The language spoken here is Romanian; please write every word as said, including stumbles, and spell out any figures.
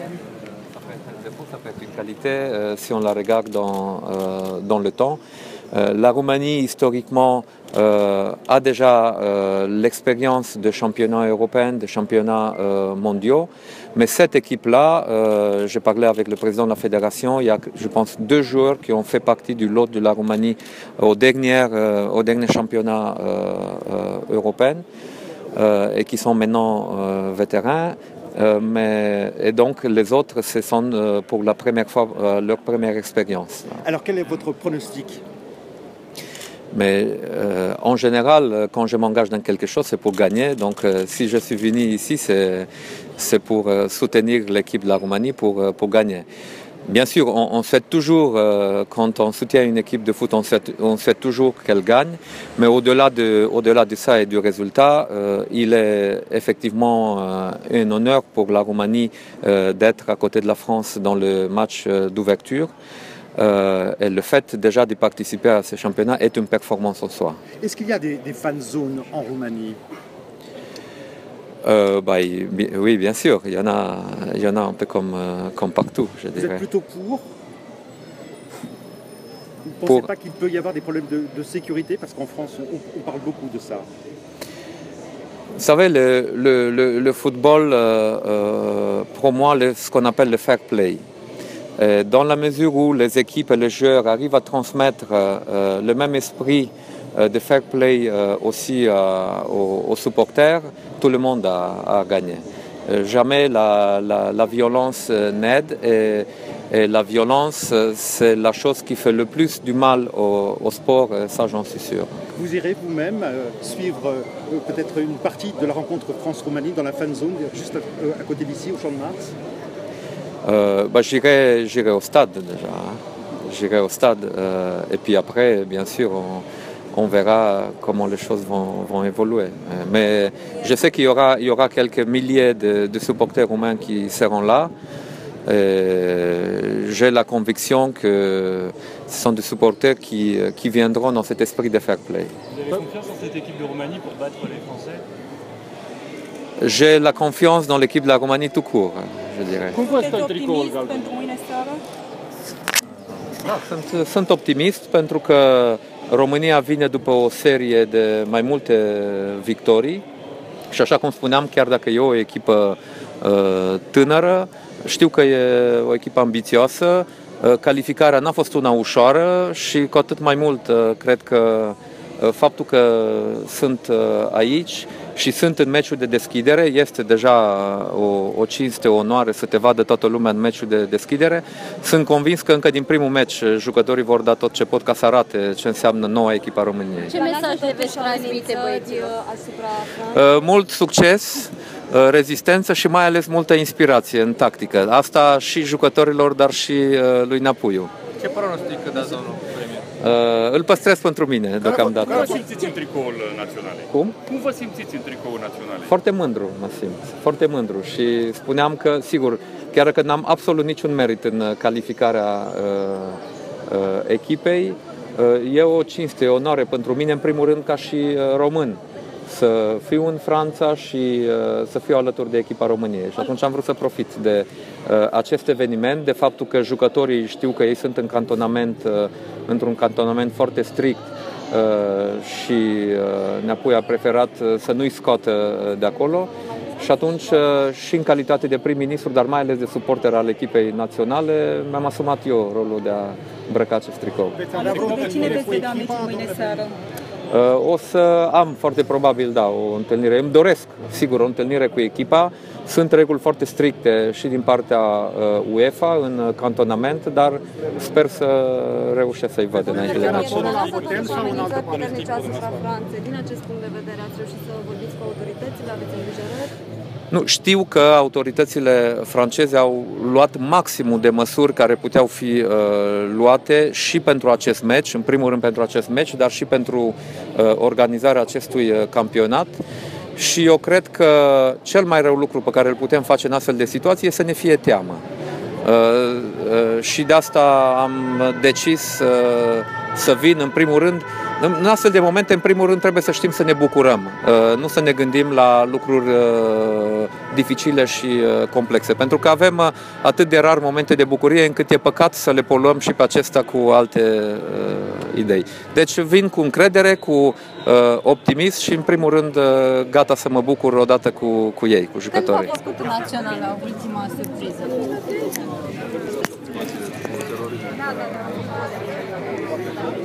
Ça peut être un défaut, ça peut être une qualité euh, si on la regarde dans, euh, dans le temps. Euh, la Roumanie, historiquement, euh, a déjà euh, l'expérience de championnats européens, de championnats euh, mondiaux. Mais cette équipe-là, euh, j'ai parlé avec le président de la fédération, il y a, je pense, deux joueurs qui ont fait partie du lot de la Roumanie au dernier, euh, au dernier championnat euh, euh, européen euh, et qui sont maintenant euh, vétérans. Euh, mais, et donc les autres, ce sont euh, pour la première fois euh, leur première expérience. Alors quel est votre pronostic ? Mais euh, en général, quand je m'engage dans quelque chose, c'est pour gagner. Donc euh, si je suis venu ici, c'est, c'est pour euh, soutenir l'équipe de la Roumanie, pour, euh, pour gagner. Bien sûr, on, on souhaite toujours, euh, quand on soutient une équipe de foot, on souhaite, on souhaite toujours qu'elle gagne. Mais au-delà de, au-delà de ça et du résultat, euh, il est effectivement euh, un honneur pour la Roumanie euh, d'être à côté de la France dans le match euh, d'ouverture. Euh, et le fait déjà de participer à ce championnat est une performance en soi. Est-ce qu'il y a des, des fan zones en Roumanie ? Euh, bah, oui, bien sûr, il y en a, il y en a un peu comme, euh, comme partout, je Vous dirais. Vous êtes plutôt pour ? Vous ne pensez Pour... pas qu'il peut y avoir des problèmes de, de sécurité ? Parce qu'en France, on, on parle beaucoup de ça. Vous savez, le, le, le, le football euh, euh, promeut le, ce qu'on appelle le fair play. Et dans la mesure où les équipes et les joueurs arrivent à transmettre euh, le même esprit euh, de fair play euh, aussi euh, aux, aux supporters, tout le monde a, a gagné. Euh, jamais la, la, la violence euh, n'aide et, et la violence, euh, c'est la chose qui fait le plus du mal au, au sport, ça j'en suis sûr. Vous irez vous-même euh, suivre euh, peut-être une partie de la rencontre France-Roumanie dans la fan zone, juste à, à côté d'ici, au Champ de Mars ? Euh, bah, j'irai, j'irai au stade déjà. Hein. J'irai au stade euh, et puis après, bien sûr, on, on verra comment les choses vont, vont évoluer. Mais je sais qu'il y aura, il y aura quelques milliers de, de supporters roumains qui seront là. Et j'ai la conviction que ce sont des supporters qui, qui viendront dans cet esprit de fair play. Vous avez confiance en cette équipe de Roumanie pour battre les Français ? J'ai la confiance dans l'équipe de la Roumanie tout court, je dirais. Cum vă stă tricoul galben? Da, sunt, sunt optimist pentru că România vine după o serie de mai multe victorii și așa cum spuneam, chiar dacă e o echipă uh, tânără, știu că e o echipă ambițioasă, uh, calificarea n-a fost una ușoară și cu atât mai mult uh, cred că uh, faptul că sunt uh, aici și sunt în meciul de deschidere, este deja o, o cinste, o onoare să te vadă toată lumea în meciul de deschidere. Sunt convins că încă din primul meci jucătorii vor da tot ce pot ca să arate ce înseamnă noua echipa a României. Ce mesaj le veți transmite băieților asupra Franței? Mult succes, rezistență și mai ales multă inspirație în tactică. Asta și jucătorilor, dar și lui Napuiu. Ce pronostic dați, domnul premier? Uh, îl păstrez pentru mine, deocamdată. Cum vă simțiți în tricoul național? Cum? Cum vă simțiți în tricoul național? Foarte mândru mă simt, foarte mândru și spuneam că, sigur, chiar că n-am absolut niciun merit în calificarea uh, uh, echipei, uh, e o cinste, e o onoare pentru mine, în primul rând, ca și uh, român, să fiu în Franța și uh, să fiu alături de echipa României. Și atunci am vrut să profit de uh, acest eveniment, de faptul că jucătorii știu că ei sunt în cantonament, uh, într-un cantonament foarte strict uh, și uh, Neapoi a preferat uh, să nu-i scoată uh, de acolo. Și atunci, uh, și în calitate de prim-ministru, dar mai ales de suporter al echipei naționale, mi-am asumat eu rolul de a îmbrăca acest tricou. Alături de cine veți vedea meciul mâine seară? O să am foarte probabil, da, o întâlnire. Îmi doresc, sigur, o întâlnire cu echipa. Sunt reguli foarte stricte și din partea UEFA în cantonament, dar sper să reușesc să-i văd înainte de meci. Din acest punct de vedere, ați reușit să vorbiți cu autoritățile, aveți îngrijorări? Nu, știu că autoritățile franceze au luat maximul de măsuri care puteau fi uh, luate și pentru acest meci, în primul rând pentru acest meci, dar și pentru uh, organizarea acestui uh, campionat. Și eu cred că cel mai rău lucru pe care îl putem face în astfel de situații este să ne fie teamă. Uh, uh, și de asta am decis uh, să vin, în primul rând, în astfel de momente, în primul rând, trebuie să știm să ne bucurăm, nu să ne gândim la lucruri dificile și complexe, pentru că avem atât de rar momente de bucurie încât e păcat să le poluăm și pe acesta cu alte idei. Deci vin cu încredere, cu optimism și, în primul rând, gata să mă bucur odată cu, cu ei, cu jucătorii. Când v-a făcut naționala ultima surpriză? Da, da, da.